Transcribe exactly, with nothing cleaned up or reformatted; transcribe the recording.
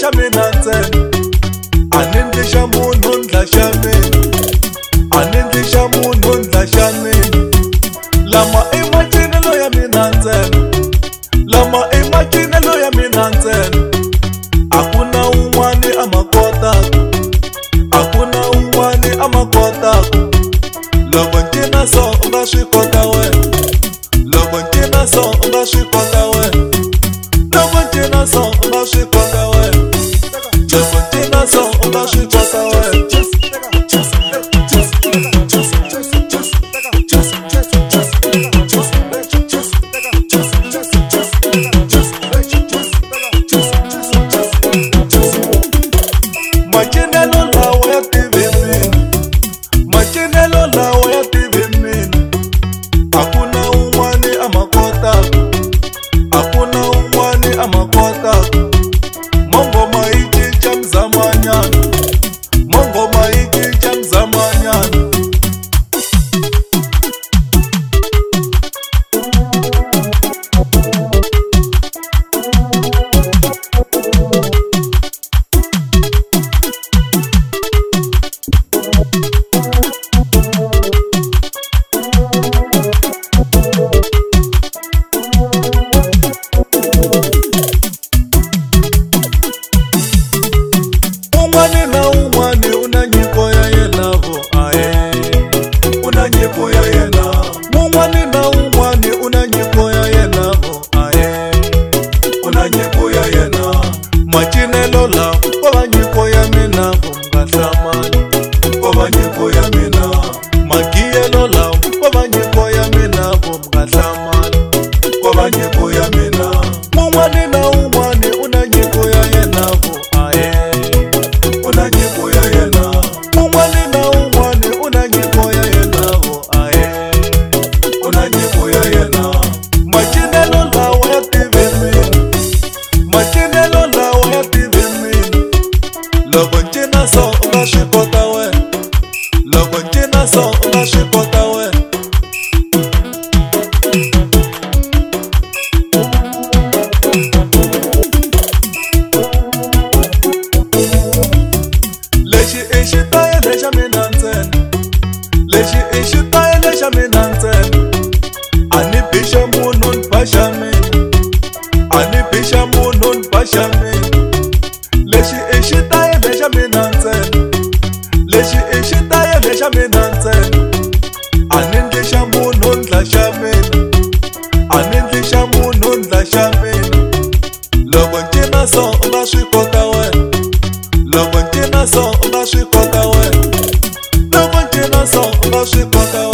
xa mina ntsena a ni ndli xa munhu ndla xa mina a ni ndli xa munhu ndla xa mina lama i macinelo ya mina ntsena lama i macinelo ya mina ntsena a ku na un'wani a ma kotaka a ku na un'wani a ma kotaka loko ncina so u nga swi kota wena loko ncina so u nga swi kota wena loko ncina so u nga swi kota wena loko ncina so u nga swi kota wena macinelo lawa ya tive mina macinelo lawa ya tive mina a ku na un'wani a ma kotaka a ku na un'wani a ma kotaka mangoma yi cinca mzamanyana mangoma yi cinca mzamanyana un'wani na un'wani una nyiko ya yena vo aye una nyiko ya yena un'wani na un'wani una nyiko ya yena vo aye una nyiko ya yena macinelo lawa ko va nyiko ya mina vo nga hlamali ko va nyiko ya mina magiyelo lawa ko va nyiko ya mina vo nga hlamali ko va nyiko ya mina un'wani na un'wani una nyiko ya yena vo aye una nyiko ya yena un'wani na un'wani una nyiko ya yena vo aye una nyiko ya yena macinelo lawa ya tive mina macinelo lawa ya tive mina loko ncina so u nga swi kota wena loko ncina so u nga swi kota wena lexi i xitayele xa mina ntsena lexi i xitayele xa mina ntsena a ni bixa munhu ni ba xa mina a ni bixa munhu ni ba xa mina lexi i xitayele xa mina ntsena lexi i xitayele xa mina ntsena a ni ndli xa munhu ndla xa mina a ni ndli xa munhu ndla xa mina loko ncina so u nga swi kota wena loko ncina so u nga swi kota wena loko ncina so u nga swi kota wena